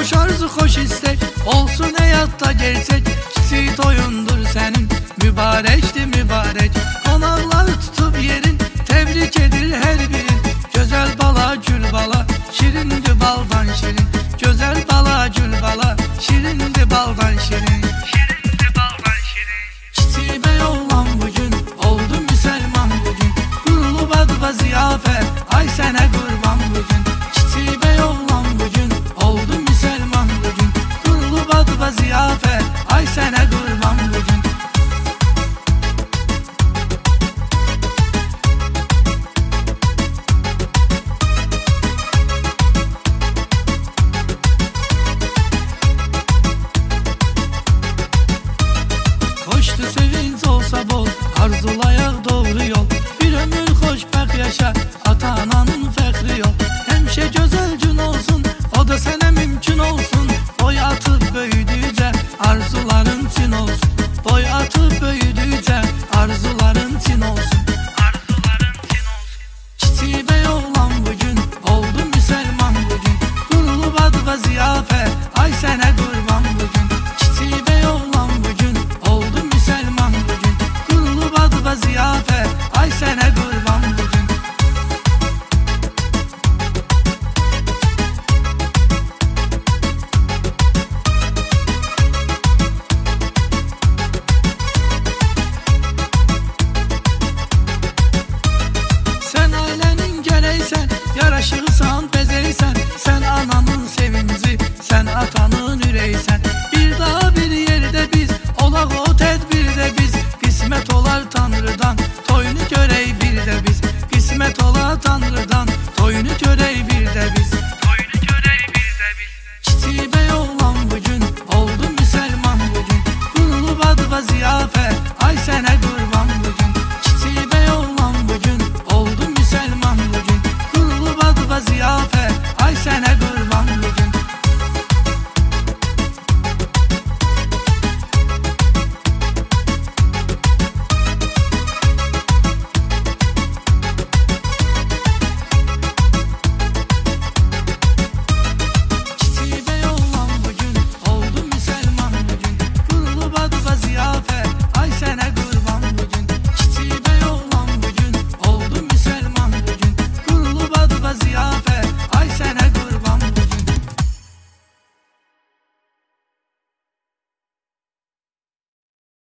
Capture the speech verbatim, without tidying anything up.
Hoş arzu, hoş istek olsun hayatta gerçek. Kiçik toyundur senin, mübarekti mübarek. Konaklar tutup yerin, tebrik edir her birin. Güzel bala gül bala, şirindi baldan şirin. Güzel bala gül bala, şirindi baldan şirin. Şirindi baldan şirin. Kiçik bey oğlan bugün, oldu Müslüman bugün. Kurulup adıba ziyafet, ay sene kurban bugün. Kiçik bey oğlan bugün, oldu Müslüman bugün. Kurulup adıba ziyafet, ay sene kurban bugün. Hoştu sevinç olsa bol, arzulayak doğru yol. Bir ömür hoşbəxt yaşa, ata-ananın fəxri yol. Həmişə gözəl gün olsun, o da sənə mümkün olsun. Boy atıb böyüdükcə, arzuların çin olsun. Boy atıb böyüdükcə, arzuların çin olsun. Arzuların çin olsun. Kiçik bey oğlan bugün, oldu Müslüman bugün. Kurulub adıba ziyafət, ay sənə qurban bugün. Kiçik bey oğlan bugün, oldu Müslüman bugün. Kurulub adıba ziyafət, ay sənə qurban bugün. Sən ailənin gərəksən, yaraşıqsan, bəzəksən. Sən ananın sevinci, sən atanın ürəksən. Bir daha bir yerdə biz, olaq o tədbirdə biz. Qismət olar Tanrıdan, toyunu görək bir də biz. Qismət olar Tanrıdan, toyunu görək bir də biz. Toyunu görək bir də biz. Kiçik bey oğlan bugün, oldu Müslüman bugün. Kurulub adıba ziyafət, ay sənə qurban bugün. Kiçik bey oğlan bugün, oldu Müslüman bugün. Kurulub adıba ziyafət, ay sənə qurban.